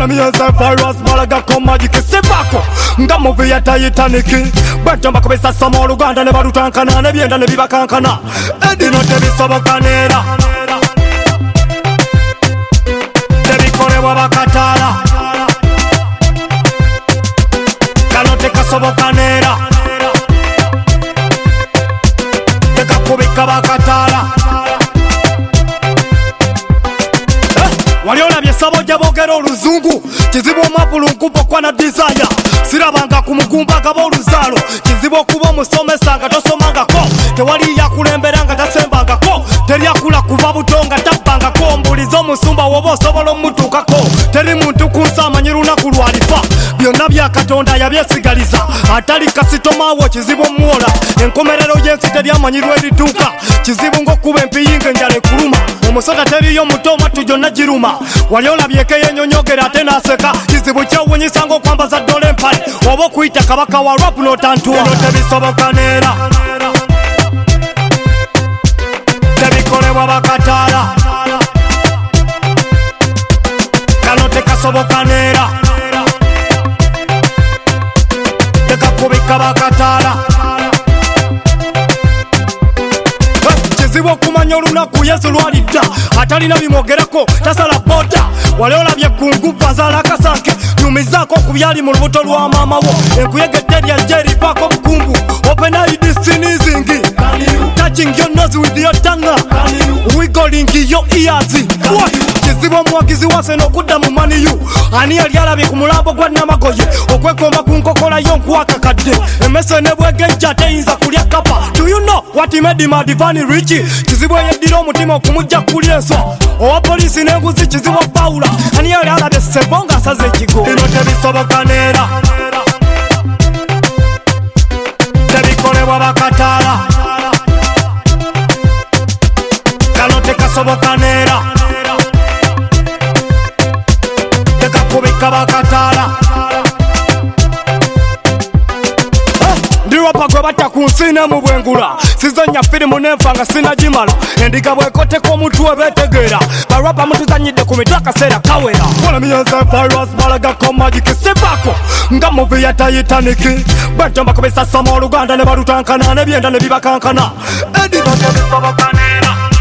When me say virus malaga ko magic sebako nga movie ya Titanic bwetamba kubisa somo Uganda ne barutankana ne byenda ne bibakankana edino tebisobokanera tebikolebwa bakatala kano tekasobokanera tekakubika bakatala wali olabye Ssabojja boogera oluzungu kizibu omwavulu nkuba okwa na desire sirabanga ku mugumba gaba oluzaalo kizibu okuba omusomesa nga tosomangako tewali yakulembera nga tasembangako teri akula kuva buto nga tabbangako mbuliza omusumba woba osobola omutuukako teri muntu ku nsi amanyi lunaku lwalifa byonna bya Katonda yabyesigaliza atali kasitomawo kizibu omuwola enkomerero y'ensi teri amanyi lwerituuka kizibu ng'okkuba empiyinga enjala ekuluma omusota teriyo muto omwattu gyonna giruma wali olabyeko yenyonyogera ate naseka kizibu kyawunyisa ng'okwambaza ddole empale oba okuyita kabaka wa rap n'otantuwa eno tebisobokanera tebikolebwa bakatala kano tekasobokanera tekakubika bakatala kizibu okumanya olunaku Yesu lwalidda atalina bimwogerako tasala bota wali olabye kunguva zaala akasanke nyumizaako ku byali mu lubuto lwa maamawo enkuyege lyajja erivaako obukungu open id sneezing touching your nose with your tongue wiggling your ears kizibu omuwagizi wase n'okudda mu maniyu ani yali alabye ku mulambo gwa Namagoye okwekomba ku nkokola y'onkwakakadde emmese ne bwegejja teyinza kulya kapa do you know what made him a divine rich kizibu eyeddira omutima okumujja kulya enswa owa polisi n'enguzi kizibu Pawula ani yali alabye Ssebo ng'asaze ekigo bino tebisobokanera tebikolebwa bakatala kano tekasobokanera tekakubika bakatala ndiwapa gwe batta ku nsi ne mu bwengula sizonya firimu nenfa nga sinagimala endiga bwekoteko omutwe betegeera barapa mutuzanyidde ku mitwe akaseera kawera olamiyense virus malagako magic sebako nga movie ya Titanic bwetamba kubisa somo Oluganda ne barutankana ne byenda ne bibakankana edino tebisobokanera